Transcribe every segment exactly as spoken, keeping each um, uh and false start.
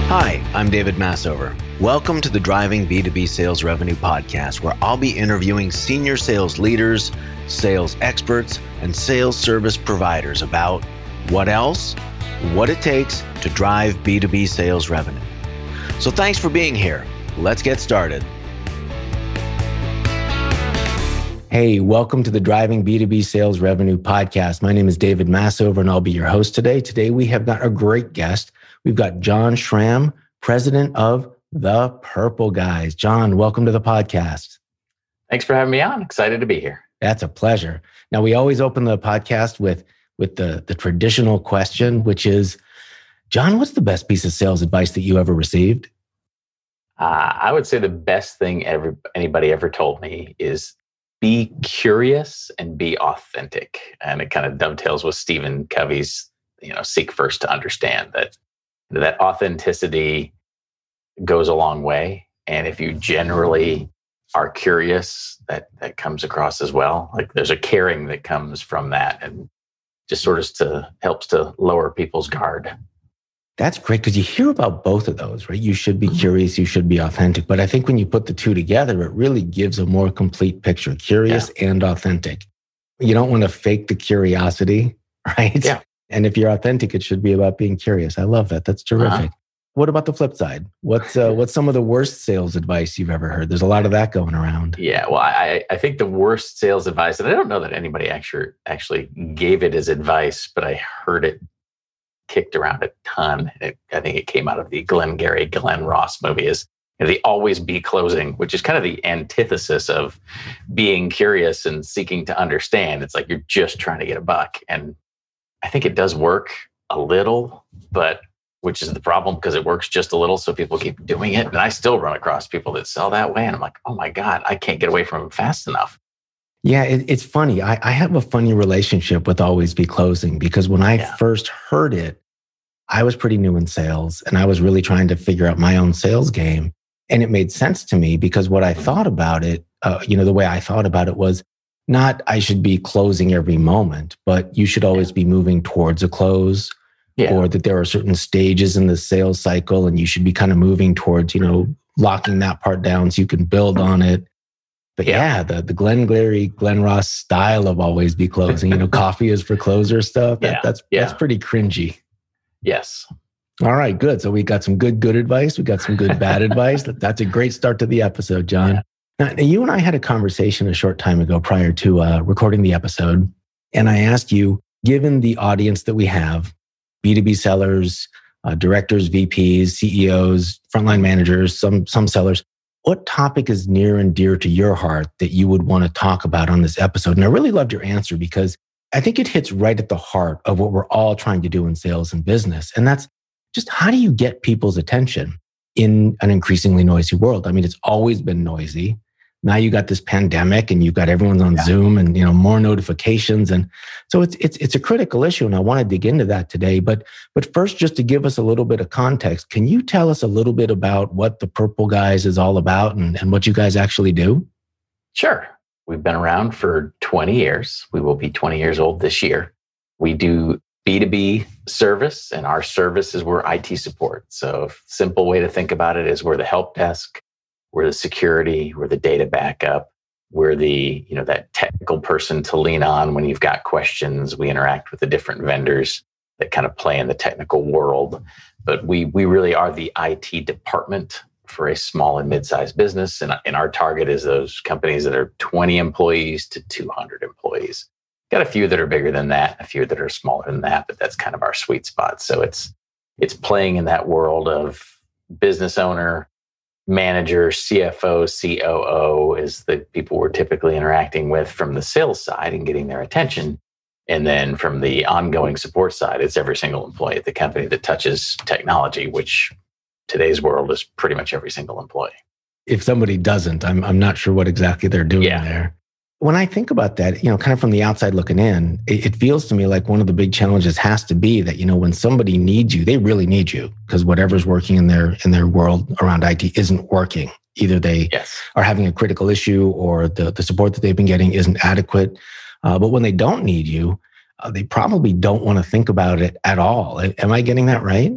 Hi, I'm David Massover. Welcome to the Driving B two B Sales Revenue podcast, where I'll be interviewing senior sales leaders, sales experts, and sales service providers about what else, what it takes to drive B two B sales revenue. So thanks for being here. Let's get started. Hey, welcome to the Driving B two B Sales Revenue podcast. My name is David Massover, and I'll be your host today. Today, we have got a great guest. We've got John Schramm, president of The Purple Guys. John, welcome to the podcast. Thanks for having me on. Excited to be here. That's a pleasure. Now, we always open the podcast with, with the, the traditional question, which is, John, what's the best piece of sales advice that you ever received? Uh, I would say the best thing ever anybody ever told me is be curious and be authentic. And it kind of dovetails with Stephen Covey's, you know, seek first to understand that that authenticity goes a long way. And if you generally are curious, that, that comes across as well. Like there's a caring that comes from that and just sort of to, helps to lower people's guard. That's great because you hear about both of those, right? You should be curious, you should be authentic. But I think when you put the two together, it really gives a more complete picture, curious yeah. and authentic. You don't want to fake the curiosity, right? Yeah. And if you're authentic, it should be about being curious. I love that. That's terrific. Uh-huh. What about the flip side? What's uh, what's some of the worst sales advice you've ever heard? There's a lot of that going around. Yeah, well, I, I think the worst sales advice, and I don't know that anybody actually actually gave it as advice, but I heard it kicked around a ton. It, I think it came out of the Glengarry Glen Ross movie, is you know, the always be closing, which is kind of the antithesis of being curious and seeking to understand. It's like you're just trying to get a buck. And I think it does work a little, but which is the problem because it works just a little. So people keep doing it. And I still run across people that sell that way. And I'm like, oh my God, I can't get away from them fast enough. Yeah, it, it's funny. I, I have a funny relationship with always be closing because when I yeah. first heard it, I was pretty new in sales and I was really trying to figure out my own sales game. And it made sense to me because what I thought about it, uh, you know, the way I thought about it was not I should be closing every moment, but you should always be moving towards a close yeah. or that there are certain stages in the sales cycle and you should be kind of moving towards, you know, locking that part down so you can build on it. But yeah, yeah the, the Glengarry Glen Ross style of always be closing, you know, coffee is for closer stuff. That, yeah. That's, yeah. that's pretty cringy. Yes. All right, good. So we got some good, good advice. We got some good, bad advice. That's a great start to the episode, John. Yeah. Now, you and I had a conversation a short time ago prior to uh, recording the episode. And I asked you, given the audience that we have, B two B sellers, uh, directors, V Ps, C E Os, frontline managers, some, some sellers, what topic is near and dear to your heart that you would want to talk about on this episode? And I really loved your answer because I think it hits right at the heart of what we're all trying to do in sales and business. And that's just how do you get people's attention in an increasingly noisy world? I mean, it's always been noisy. Now you got this pandemic and you've got everyone's on yeah. Zoom and, you know, more notifications. And so it's, it's, it's a critical issue. And I want to dig into that today. But, but first, just to give us a little bit of context, can you tell us a little bit about what the Purple Guys is all about and, and what you guys actually do? Sure. We've been around for twenty years. We will be twenty years old this year. We do B two B service, and our service is we're I T support. So a simple way to think about it is we're the help desk, we're the security, we're the data backup, we're the, you know, that technical person to lean on when you've got questions. We interact with the different vendors that kind of play in the technical world. But we we really are the I T department for a small and mid-sized business. And, and our target is those companies that are twenty employees to two hundred employees. Got a few that are bigger than that, a few that are smaller than that, but that's kind of our sweet spot. So it's it's playing in that world of business owner, manager, C F O, C O O is the people we're typically interacting with from the sales side and getting their attention. And then from the ongoing support side, it's every single employee at the company that touches technology, which today's world is pretty much every single employee. If somebody doesn't, I'm I'm not sure what exactly they're doing yeah. there. When I think about that, you know, kind of from the outside looking in, it, it feels to me like one of the big challenges has to be that, you know, when somebody needs you, they really need you because whatever's working in their in their world around I T isn't working. Either they yes. are having a critical issue or the, the support that they've been getting isn't adequate. Uh, but when they don't need you, uh, they probably don't want to think about it at all. Am I getting that right?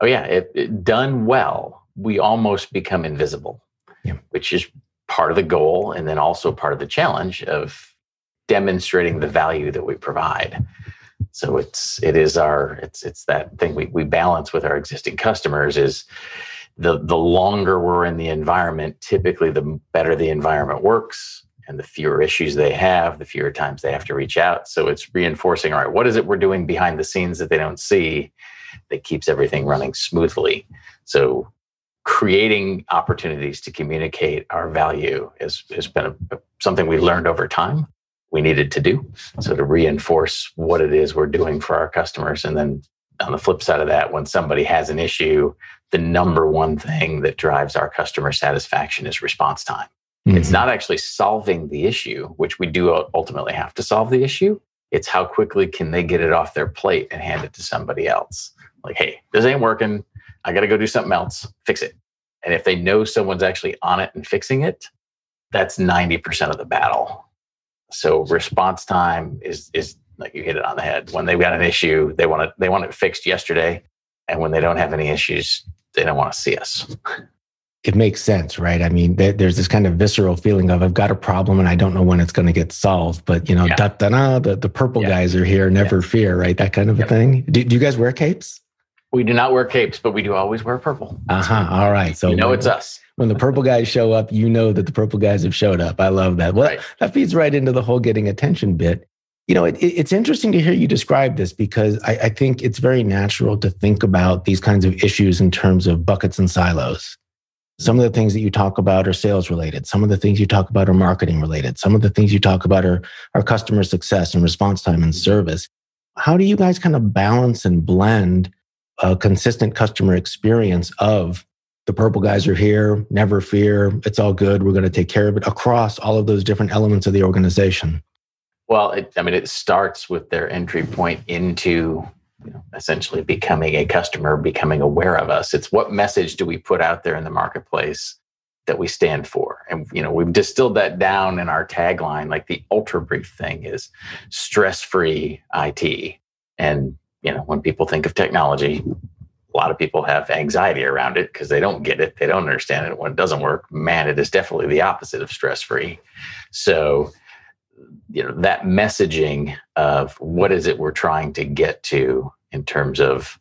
Oh yeah, it, it done well, we almost become invisible, yeah. which is part of the goal, and then also part of the challenge of demonstrating the value that we provide. So it's it is our it's it's that thing we we balance with our existing customers is the the longer we're in the environment, typically the better the environment works, and the fewer issues they have, the fewer times they have to reach out. So it's reinforcing, all right, what is it we're doing behind the scenes that they don't see that keeps everything running smoothly? So creating opportunities to communicate our value has, has been a, something we learned over time we needed to do. So to reinforce what it is we're doing for our customers. And then on the flip side of that, when somebody has an issue, the number one thing that drives our customer satisfaction is response time. Mm-hmm. It's not actually solving the issue, which we do ultimately have to solve the issue. It's how quickly can they get it off their plate and hand it to somebody else. Like, hey, this ain't working. I got to go do something else. Fix it. And if they know someone's actually on it and fixing it, that's ninety percent of the battle. So response time is is like you hit it on the head. When they've got an issue, they want it they want it fixed yesterday. And when they don't have any issues, they don't want to see us. It makes sense, right? I mean, there, there's this kind of visceral feeling of I've got a problem and I don't know when it's going to get solved. But you know, yeah. da, da, da, the the purple yeah. guys are here, never yeah. fear, right? That kind of a yep. thing. Do, do you guys wear capes? We do not wear capes, but we do always wear purple. Uh huh. All right. So you know when, it's us. When the purple guys show up, you know that the purple guys have showed up. I love that. Well, right. that feeds right into the whole getting attention bit. You know, it, it's interesting to hear you describe this because I, I think it's very natural to think about these kinds of issues in terms of buckets and silos. Some of the things that you talk about are sales related. Some of the things you talk about are marketing related. Some of the things you talk about are, are customer success and response time and service. How do you guys kind of balance and blend a consistent customer experience of the purple guys are here, never fear, it's all good, we're going to take care of it across all of those different elements of the organization? Well, it, I mean, it starts with their entry point into you know, essentially becoming a customer, becoming aware of us. It's what message do we put out there in the marketplace that we stand for? And, you know, we've distilled that down in our tagline, like the ultra brief thing is stress-free I T. And, you know, when people think of technology, a lot of people have anxiety around it because they don't get it. They don't understand it. When it doesn't work, man, it is definitely the opposite of stress-free. So, you know, that messaging of what is it we're trying to get to in terms of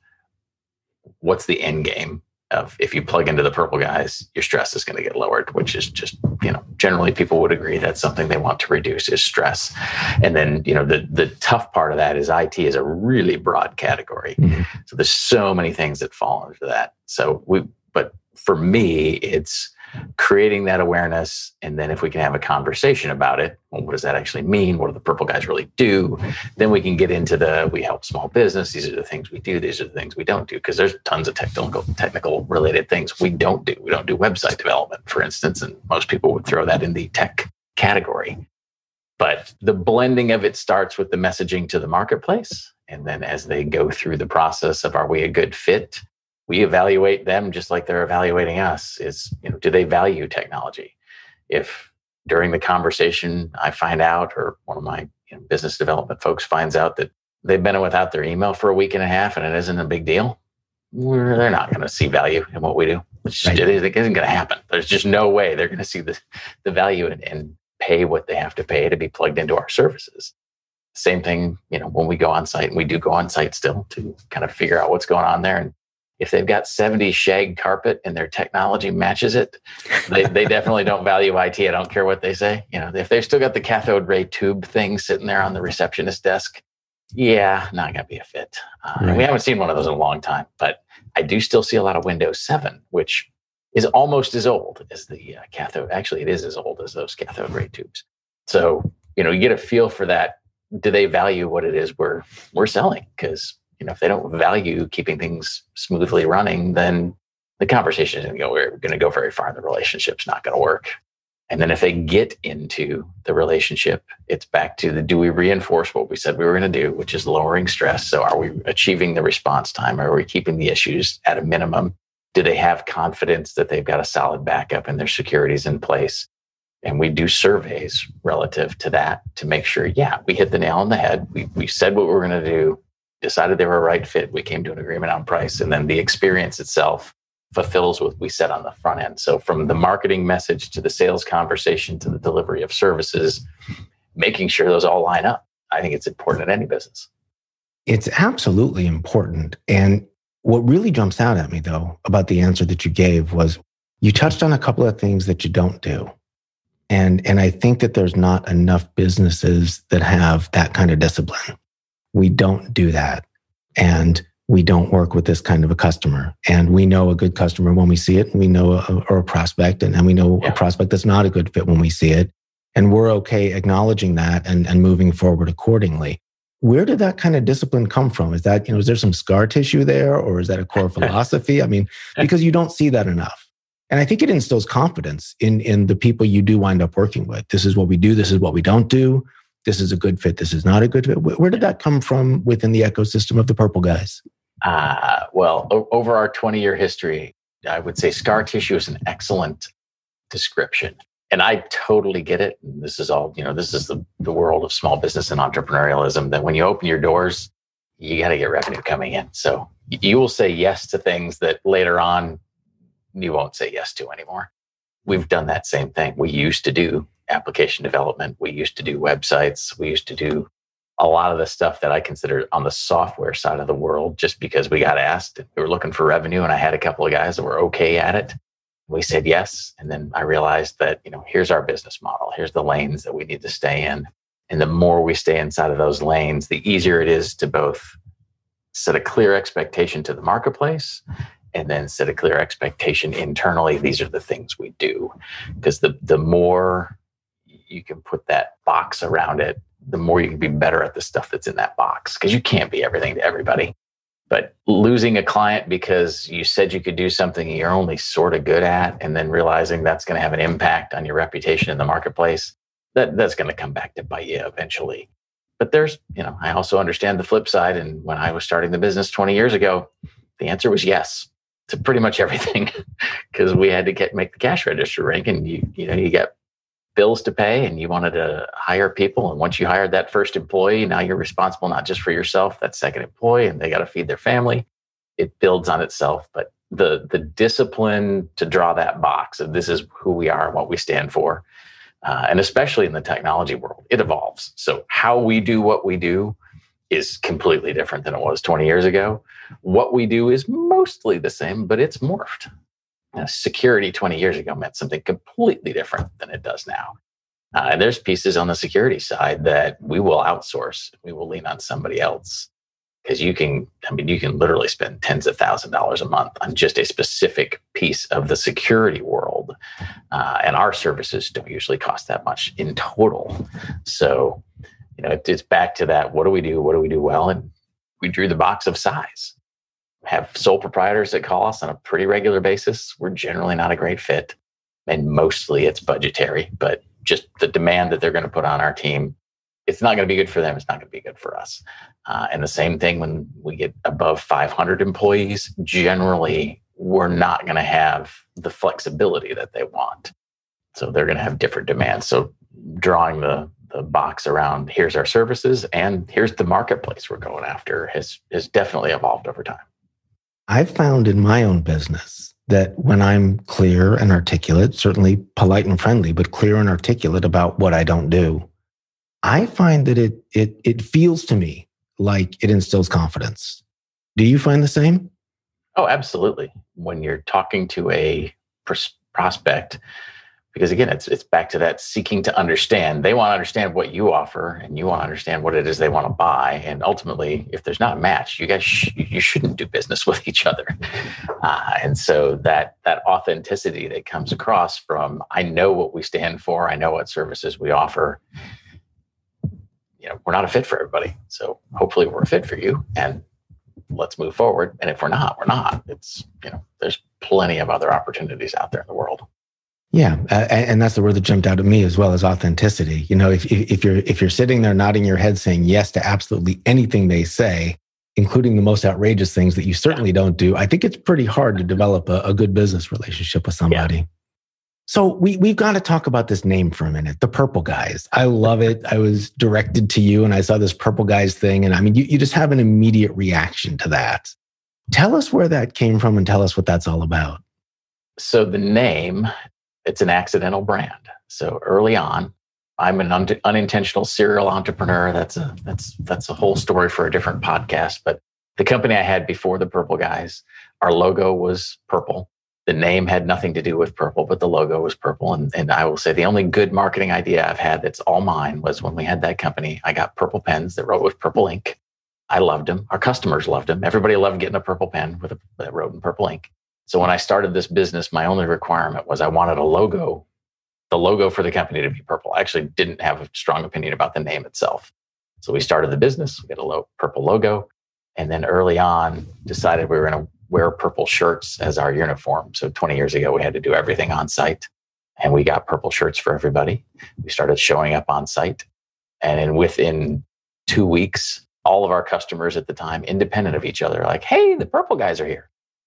what's the end game of if you plug into the purple guys, your stress is going to get lowered, which is just, you know, generally people would agree that's something they want to reduce is stress. And then, you know, the the tough part of that is I T is a really broad category. Mm-hmm. So there's so many things that fall into that. So we, but for me, it's creating that awareness. And then if we can have a conversation about it, well, what does that actually mean? What do the purple guys really do? Then we can get into the, we help small business. These are the things we do. These are the things we don't do. Because there's tons of technical, technical related things we don't do. We don't do website development, for instance. And most people would throw that in the tech category. But the blending of it starts with the messaging to the marketplace. And then as they go through the process of, are we a good fit? We evaluate them just like they're evaluating us. Is, you know, do they value technology? If during the conversation I find out, or one of my you know, business development folks finds out that they've been without their email for a week and a half and it isn't a big deal, we're, they're not going to see value in what we do. It's just, right. It isn't going to happen. There's just no way they're going to see the, the value and, and pay what they have to pay to be plugged into our services. Same thing, you know, when we go on site, and we do go on site still to kind of figure out what's going on there. And if they've got seventy shag carpet and their technology matches it, they, they definitely don't value I T. I don't care what they say. You know, if they've still got the cathode ray tube thing sitting there on the receptionist desk, yeah, not going to be a fit. Uh, right. We haven't seen one of those in a long time, but I do still see a lot of Windows seven, which is almost as old as the uh, cathode. Actually, it is as old as those cathode ray tubes. So, you know, you get a feel for that. Do they value what it is we're we're selling? Because you know, if they don't value keeping things smoothly running, then the conversation isn't going to go, going to go very far. The relationship's not going to work. And then if they get into the relationship, it's back to the, do we reinforce what we said we were going to do, which is lowering stress? So are we achieving the response time? Are we keeping the issues at a minimum? Do they have confidence that they've got a solid backup and their security's in place? And we do surveys relative to that to make sure, yeah, we hit the nail on the head. We, we said what we were going to do. decided they were a right fit. We came to an agreement on price, and then the experience itself fulfills what we said on the front end. So from the marketing message to the sales conversation to the delivery of services, making sure those all line up. I think it's important in any business. It's absolutely important. And what really jumps out at me, though, about the answer that you gave was you touched on a couple of things that you don't do. And, and I think that there's not enough businesses that have that kind of discipline. We don't do that. And we don't work with this kind of a customer. And we know a good customer when we see it. And we know a, or a prospect, and, and we know yeah. a prospect that's not a good fit when we see it. And we're okay acknowledging that and, and moving forward accordingly. Where did that kind of discipline come from? Is that, you know, is there some scar tissue there, or is that a core philosophy? I mean, because you don't see that enough. And I think it instills confidence in, in the people you do wind up working with. This is what we do. This is what we don't do. This is a good fit. This is not a good fit. Where did that come from within the ecosystem of the Purple Guys? Uh, well, o- over our twenty-year history, I would say scar tissue is an excellent description. And I totally get it. And this is all, you know, this is the, the world of small business and entrepreneurialism, that when you open your doors, you got to get revenue coming in. So you will say yes to things that later on you won't say yes to anymore. We've done that same thing. We used to do application development. We used to do websites. We used to do a lot of the stuff that I consider on the software side of the world, just because we got asked. We were looking for revenue, and I had a couple of guys that were okay at it. We said yes. And then I realized that, you know, here's our business model. Here's the lanes that we need to stay in. And the more we stay inside of those lanes, the easier it is to both set a clear expectation to the marketplace and then set a clear expectation internally. These are the things we do. Because the, the more you can put that box around it, the more you can be better at the stuff that's in that box. Because you can't be everything to everybody. But losing a client because you said you could do something you're only sort of good at, and then realizing that's going to have an impact on your reputation in the marketplace, that, that's going to come back to bite you eventually. But there's, you know, I also understand the flip side. And when I was starting the business twenty years ago, the answer was yes to pretty much everything, because we had to get make the cash register ring, and you, you know, you get bills to pay, and you wanted to hire people. And once you hired that first employee, now you're responsible not just for yourself, that second employee, and they got to feed their family. It builds on itself. But the the discipline to draw that box of this is who we are and what we stand for, uh, and especially in the technology world, it evolves. So how we do what we do is completely different than it was twenty years ago. What we do is mostly the same, but it's morphed. You know, security twenty years ago meant something completely different than it does now. Uh, and there's pieces on the security side that we will outsource. We will lean on somebody else, because you can, I mean, you can literally spend tens of thousands of dollars a month on just a specific piece of the security world. Uh, and our services don't usually cost that much in total. So, you know, it, it's back to that. What do we do? What do we do well? And we drew the box of size. Have sole proprietors that call us on a pretty regular basis. We're generally not a great fit, and mostly it's budgetary, but just the demand that they're going to put on our team, it's not going to be good for them. It's not going to be good for us. Uh, and the same thing when we get above five hundred employees, generally we're not going to have the flexibility that they want. So they're going to have different demands. So drawing the the box around here's our services and here's the marketplace we're going after has has definitely evolved over time. I've found in my own business that when I'm clear and articulate, certainly polite and friendly, but clear and articulate about what I don't do, I find that it it it feels to me like it instills confidence. Do you find the same? Oh, absolutely. When you're talking to a pros- prospect, because again, it's it's back to that seeking to understand. They want to understand what you offer, and you want to understand what it is they want to buy. And ultimately, if there's not a match, you guys sh- you shouldn't do business with each other. Uh, and so that that authenticity that comes across from, I know what we stand for, I know what services we offer. You know, we're not a fit for everybody. So hopefully, we're a fit for you, and let's move forward. And if we're not, we're not. It's, you know, there's plenty of other opportunities out there in the world. Yeah, uh, and that's the word that jumped out at me as well as authenticity. You know, if if you're if you're sitting there nodding your head saying yes to absolutely anything they say, including the most outrageous things that you certainly don't do, I think it's pretty hard to develop a, a good business relationship with somebody. Yeah. So we, we've got to talk about this name for a minute, the Purple Guys. I love it. I was directed to you and I saw this Purple Guys thing. And I mean, you, you just have an immediate reaction to that. Tell us where that came from and tell us what that's all about. So the name, it's an accidental brand. So early on, I'm an un- unintentional serial entrepreneur. That's a, that's, that's a whole story for a different podcast. But the company I had before the Purple Guys, our logo was purple. The name had nothing to do with purple, but the logo was purple. And, and I will say the only good marketing idea I've had that's all mine was when we had that company, I got purple pens that wrote with purple ink. I loved them. Our customers loved them. Everybody loved getting a purple pen with a, that wrote in purple ink. So when I started this business, my only requirement was I wanted a logo, the logo for the company to be purple. I actually didn't have a strong opinion about the name itself. So we started the business, we got a low, purple logo. And then early on decided we were going to wear purple shirts as our uniform. So twenty years ago, we had to do everything on site and we got purple shirts for everybody. We started showing up on site. And then within two weeks, all of our customers at the time, independent of each other, like, hey, the Purple Guys are here.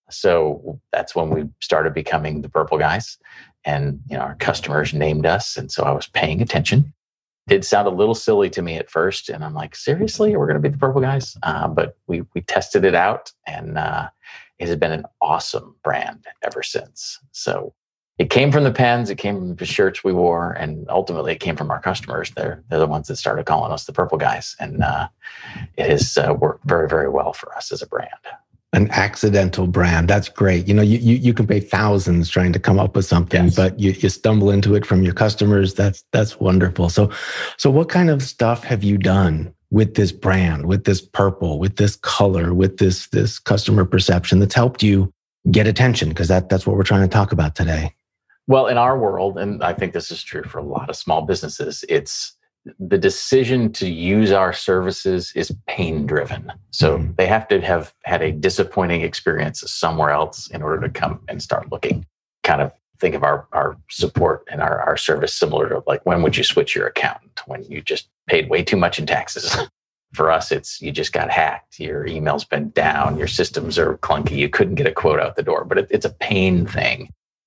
So that's when we started becoming the Purple Guys. And you know, our customers named us. And so I was paying attention. It did sound a little silly to me at first. And I'm like, seriously, we're going to be the Purple Guys? Uh, but we we tested it out and uh, it has been an awesome brand ever since. So it came from the pens, it came from the shirts we wore, and ultimately it came from our customers. They're, they're the ones that started calling us the Purple Guys. And uh, it has uh, worked very, very well for us as a brand. An accidental brand. That's great. You know, you, you, you can pay thousands trying to come up with something, yes. but you, you stumble into it from your customers. That's, that's wonderful. So, so what kind of stuff have you done with this brand, with this purple, with this color, with this, this customer perception that's helped you get attention? Because that, that's what we're trying to talk about today. Well, in our world, and I think this is true for a lot of small businesses, it's the decision to use our services is pain driven. So mm-hmm. they have to have had a disappointing experience somewhere else in order to come and start looking. Kind of think of our, our support and our, our service similar to like, when would you switch your accountant? When you just paid way too much in taxes. For us, it's you just got hacked. Your email's been down. Your systems are clunky. You couldn't get a quote out the door, but it, it's a pain thing.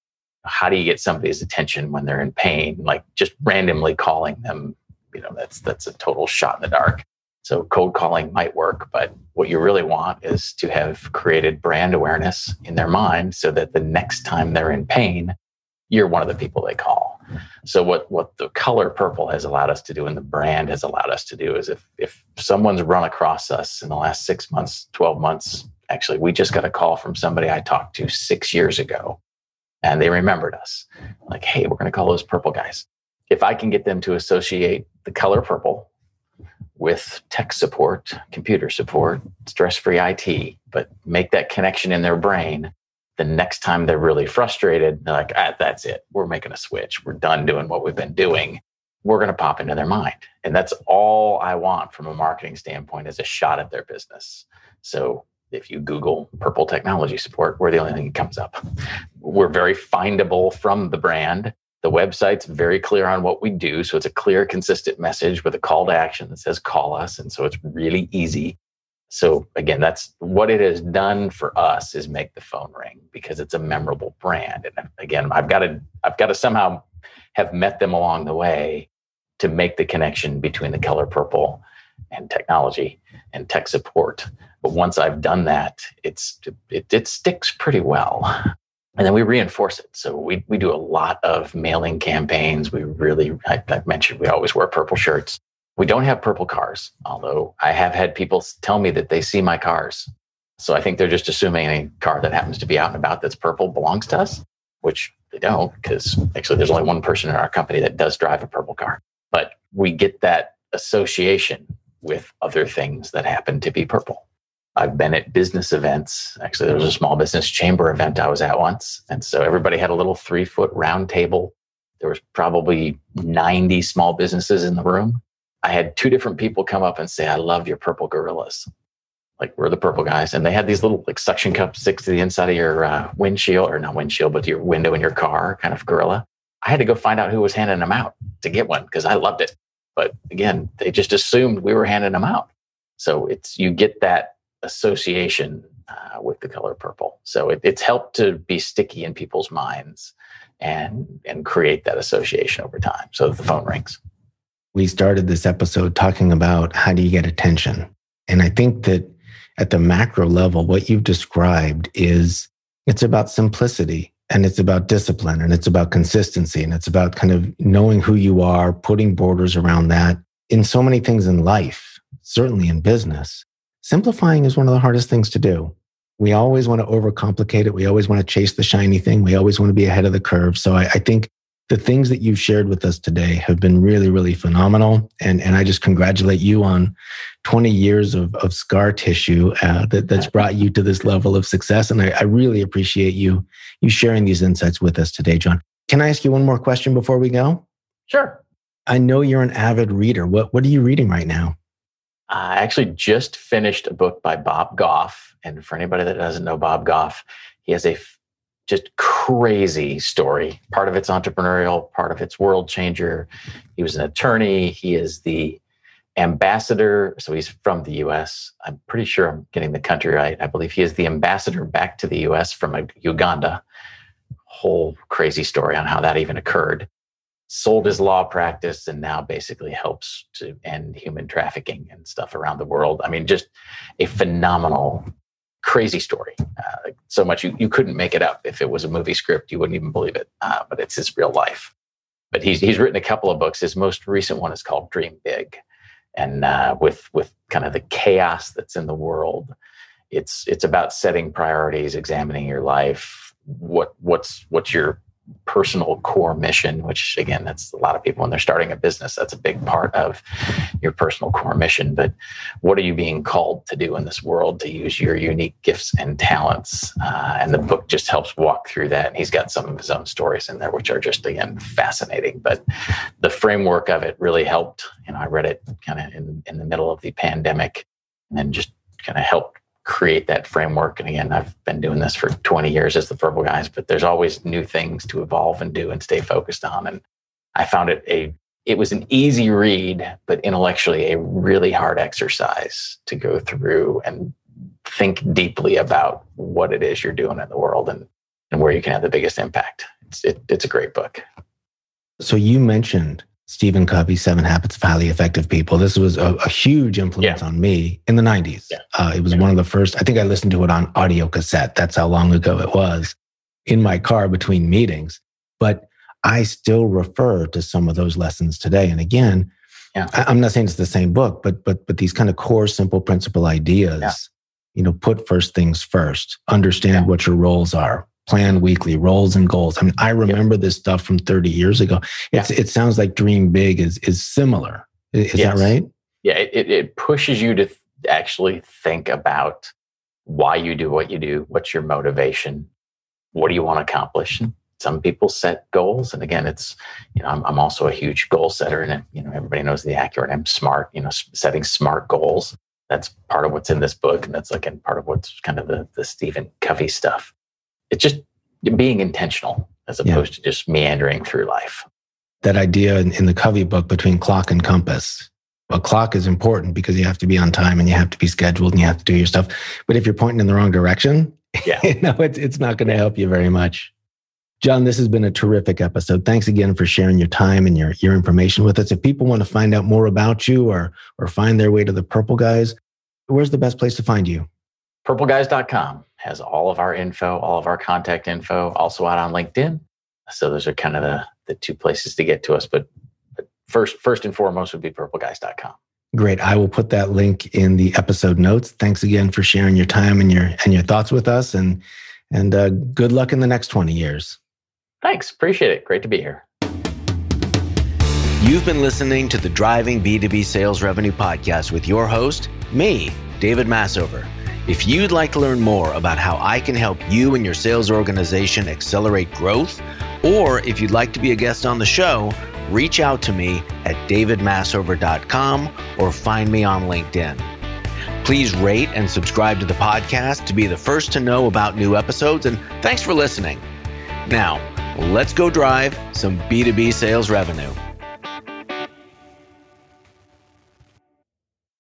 How do you get somebody's attention when they're in pain? Like just randomly calling them, you know, that's that's a total shot in the dark. So cold calling might work, but what you really want is to have created brand awareness in their mind so that the next time they're in pain, you're one of the people they call. So what, what the color purple has allowed us to do and the brand has allowed us to do is if, if someone's run across us in the last six months, twelve months, actually, we just got a call from somebody I talked to six years ago and they remembered us like, hey, we're going to call those Purple Guys. If I can get them to associate the color purple with tech support, computer support, stress-free I T, but make that connection in their brain, the next time they're really frustrated, they're like, ah, that's it. We're making a switch. We're done doing what we've been doing. We're going to pop into their mind. And that's all I want from a marketing standpoint is a shot at their business. So if you Google Purple Technology Support, we're the only thing that comes up. We're very findable from the brand. The website's very clear on what we do. So it's a clear, consistent message with a call to action that says call us. And so it's really easy. So again, that's what it has done for us is make the phone ring because it's a memorable brand. And again, I've got to, I've got to somehow have met them along the way to make the connection between the color purple and technology and tech support. But once I've done that, it's, it, it sticks pretty well. And then we reinforce it. So we we do a lot of mailing campaigns. We really, I, I mentioned, we always wear purple shirts. We don't have purple cars, although I have had people tell me that they see my cars. So I think they're just assuming any car that happens to be out and about that's purple belongs to us, which they don't, because actually there's only one person in our company that does drive a purple car. But we get that association with other things that happen to be purple. I've been at business events. Actually, there was a small business chamber event I was at once. And so everybody had a little three foot round table. There was probably ninety small businesses in the room. I had two different people come up and say, I love your purple gorillas. Like, we're the Purple Guys. And they had these little like suction cups stick to the inside of your uh, windshield, or not windshield, but your window in your car kind of gorilla. I had to go find out who was handing them out to get one because I loved it. But again, they just assumed we were handing them out. So it's, you get that association uh, with the color purple. So it, it's helped to be sticky in people's minds. and, and create that association over time so that the phone rings. We started this episode talking about how do you get attention? And I think that at the macro level, what you've described is it's about simplicity and it's about discipline and it's about consistency and it's about kind of knowing who you are, putting borders around that in so many things in life, certainly in business. Simplifying is one of the hardest things to do. We always want to overcomplicate it. We always want to chase the shiny thing. We always want to be ahead of the curve. So I, I think the things that you've shared with us today have been really, really phenomenal. And, and I just congratulate you on twenty years of, of scar tissue uh, that, that's brought you to this level of success. And I, I really appreciate you, you sharing these insights with us today, John. Can I ask you one more question before we go? Sure. I know you're an avid reader. What, what are you reading right now? I actually just finished a book by Bob Goff. And for anybody that doesn't know Bob Goff, he has a just crazy story. Part of it's entrepreneurial, part of it's world changer. He was an attorney. He is the ambassador. So he's from the U S. I'm pretty sure I'm getting the country right. I believe he is the ambassador back to the U S from Uganda. Whole crazy story on how that even occurred. Sold his law practice and now basically helps to end human trafficking and stuff around the world. I mean, just a phenomenal crazy story. Uh, so much you, you couldn't make it up. If it was a movie script, you wouldn't even believe it. Uh, but it's his real life. But he's he's written a couple of books. His most recent one is called Dream Big. And uh, with with kind of the chaos that's in the world, it's it's about setting priorities, examining your life. What what's what's your personal core mission, which again, that's a lot of people when they're starting a business, that's a big part of your personal core mission. But what are you being called to do in this world to use your unique gifts and talents? Uh, and the book just helps walk through that. And he's got some of his own stories in there, which are just, again, fascinating. But the framework of it really helped. You know, I read it kind of in, in the middle of the pandemic and just kind of helped create that framework. And again, I've been doing this for twenty years as the Purple Guys, but there's always new things to evolve and do and stay focused on. And I found it a, it was an easy read, but intellectually a really hard exercise to go through and think deeply about what it is you're doing in the world and, and where you can have the biggest impact. It's, it, it's a great book. So you mentioned Stephen Covey's Seven Habits of Highly Effective People. This was a, a huge influence yeah. on me in the nineties. Yeah. Uh, it was yeah. one of the first, I think I listened to it on audio cassette. That's how long ago it was, in my car between meetings. But I still refer to some of those lessons today. And again, yeah. I, I'm not saying it's the same book, but but but these kind of core, simple principle ideas, yeah. you know, put first things first, understand yeah. what your roles are. Plan weekly, roles and goals. I mean, I remember yep. this stuff from thirty years ago. It's, yeah. It sounds like Dream Big is is similar. Is yes. that right? Yeah, it, it pushes you to th- actually think about why you do what you do. What's your motivation? What do you want to accomplish? Some people set goals. And again, it's, you know, I'm, I'm also a huge goal setter. And, you know, everybody knows the acronym SMART, you know, setting SMART goals. That's part of what's in this book. And that's, again, part of what's kind of the, the Stephen Covey stuff. It's just being intentional as opposed yeah. to just meandering through life. That idea in, in the Covey book between clock and compass. A clock is important because you have to be on time and you have to be scheduled and you have to do your stuff. But if you're pointing in the wrong direction, yeah. you know, it's, it's not going to help you very much. John, this has been a terrific episode. Thanks again for sharing your time and your, your information with us. If people want to find out more about you or, or find their way to the Purple Guys, where's the best place to find you? purple guys dot com has all of our info, all of our contact info, also out on LinkedIn. So those are kind of the, the two places to get to us. But, but first, first and foremost would be purple guys dot com. Great. I will put that link in the episode notes. Thanks again for sharing your time and your and your thoughts with us. And, and uh, good luck in the next twenty years. Thanks. Appreciate it. Great to be here. You've been listening to the Driving B two B Sales Revenue Podcast with your host, me, David Massover. If you'd like to learn more about how I can help you and your sales organization accelerate growth, or if you'd like to be a guest on the show, reach out to me at david massover dot com or find me on LinkedIn. Please rate and subscribe to the podcast to be the first to know about new episodes, and thanks for listening. Now, let's go drive some B two B sales revenue.